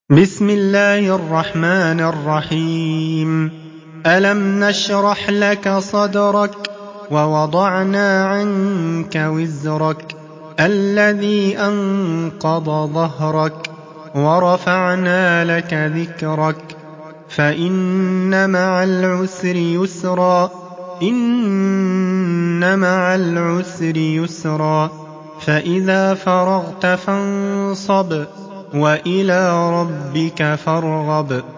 بسم الله الرحمن الرحيم. ألم نشرح لك صدرك ووضعنا عنك وزرك الذي أنقض ظهرك ورفعنا لك ذكرك فإن مع العسر يسرا إن مع العسر يسرا فإذا فرغت فانصب وإلى ربك فارغب.